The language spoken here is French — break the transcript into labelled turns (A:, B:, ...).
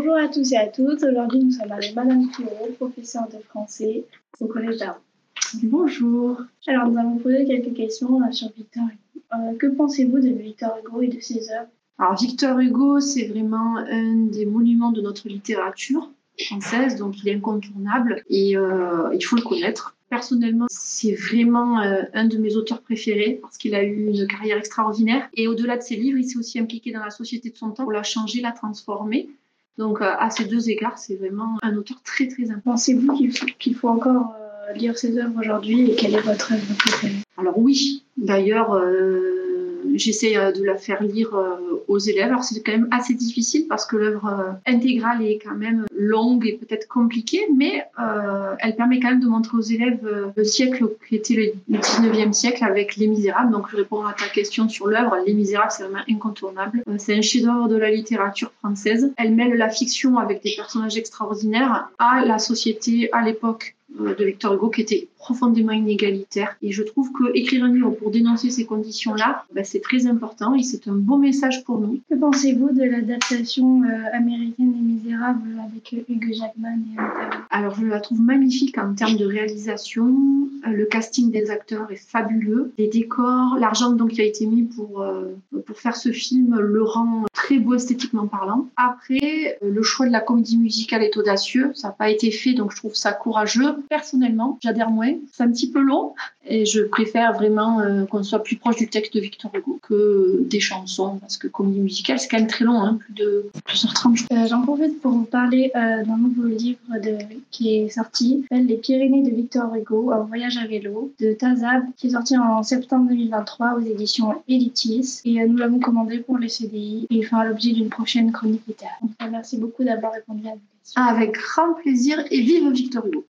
A: Bonjour à tous et à toutes. Aujourd'hui, nous sommes avec Madame Pirot, professeure de français au Collège d'Arles.
B: Bonjour.
A: Alors, nous allons poser quelques questions sur Victor Hugo. Que pensez-vous de Victor Hugo et de ses œuvres?
B: Alors, Victor Hugo, c'est vraiment un des monuments de notre littérature française, donc il est incontournable et il faut le connaître. Personnellement, c'est vraiment un de mes auteurs préférés parce qu'il a eu une carrière extraordinaire. Et au-delà de ses livres, il s'est aussi impliqué dans la société de son temps pour la changer, la transformer. Donc, à ces deux égards, c'est vraiment un auteur très, très important.
A: Pensez-vous qu'il faut encore lire ses œuvres aujourd'hui et quelle est votre œuvre préférée?
B: Alors oui, d'ailleurs, j'essaie de la faire lire aux élèves. Alors c'est quand même assez difficile parce que l'œuvre intégrale est quand même longue et peut-être compliquée, mais elle permet quand même de montrer aux élèves le siècle qui était le 19e siècle avec Les Misérables. Donc je réponds à ta question sur l'œuvre. Les Misérables, c'est vraiment incontournable. C'est un chef-d'œuvre de la littérature française. Elle mêle la fiction avec des personnages extraordinaires à la société à l'époque de Victor Hugo qui était profondément inégalitaire. Et je trouve que écrire un livre pour dénoncer ces conditions-là, c'est très important et c'est un beau message pour nous.
A: Que pensez-vous de l'adaptation américaine des Misérables avec Hugh Jackman et Anne Hathaway?
B: Alors je la trouve magnifique en termes de réalisation. Le casting des acteurs est fabuleux. Les décors, l'argent donc qui a été mis pour faire ce film le rend très beau esthétiquement parlant. Après, le choix de la comédie musicale est audacieux. Ça n'a pas été fait, donc je trouve ça courageux. Personnellement, j'adhère moins. C'est un petit peu long et je préfère vraiment qu'on soit plus proche du texte de Victor Hugo que des chansons parce que comédie musicale, c'est quand même très long, hein, plus de 2h30.
A: J'en profite pour vous parler d'un nouveau livre qui est sorti, qui s'appelle Les Pyrénées de Victor Hugo, un voyage à vélo, de Tazab, qui est sorti en septembre 2023 aux éditions Editis. Et nous l'avons commandé pour les CDI et il fera l'objet d'une prochaine chronique littéraire. Donc, merci beaucoup d'avoir répondu à vos questions.
B: Avec grand plaisir et vive Victor Hugo.